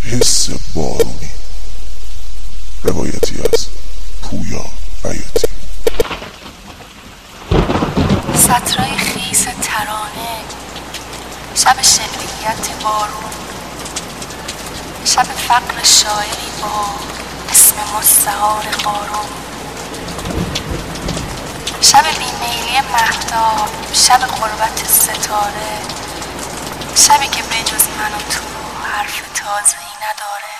حس بارونی. روایتی از پویا بیاتی. سطرهای خیس ترانه، شب شعریت بارون، شب فقر شاعری با اسم مستعار قارون، شب بیمیلی مهتاب، شب غربت ستاره، شبی که بجز من و تو حرف تازه‌ای نداره.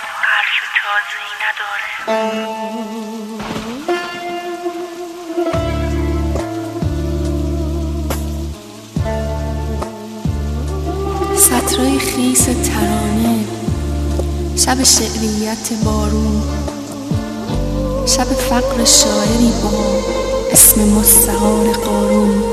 سطرهای خیس ترانه، شب شعریت بارون، شب فقر شاعری با اسم مستعار قارون،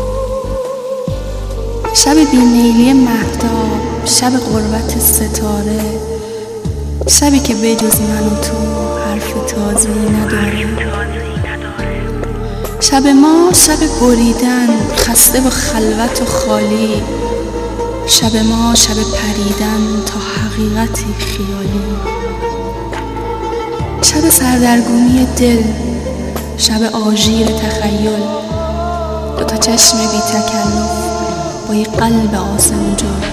شب بیمیلی مهتاب، شب غربت ستاره، شبی که بجز من و تو حرف تازه‌ای نداره. شب ما شب بریدن، خسته و خلوت و خالی، شب ما شب پریدن تا حقیقتی خیالی، شب سردرگمی دل، شب آژیر تخیل، دوتا چشم بی تکلف با یه قلب آسمونجا.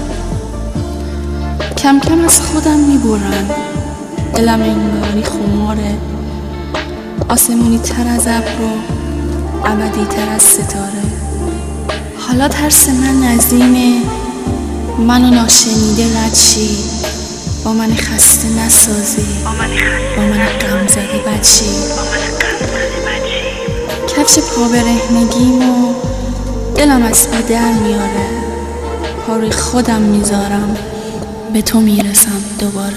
کم کم از خودم میبرم، دلم انگاری خماره، آسمونی تر از ابر و ابدی تر از ستاره. حالا ترس من از اینه منو ناشنیده رد شی، با من خسته نسازی، با من غم زدی بد شی. کفش پا برهنگیمو دلم از پا در میاره، پا روی خودم میذارم، به تو میرسم دوباره.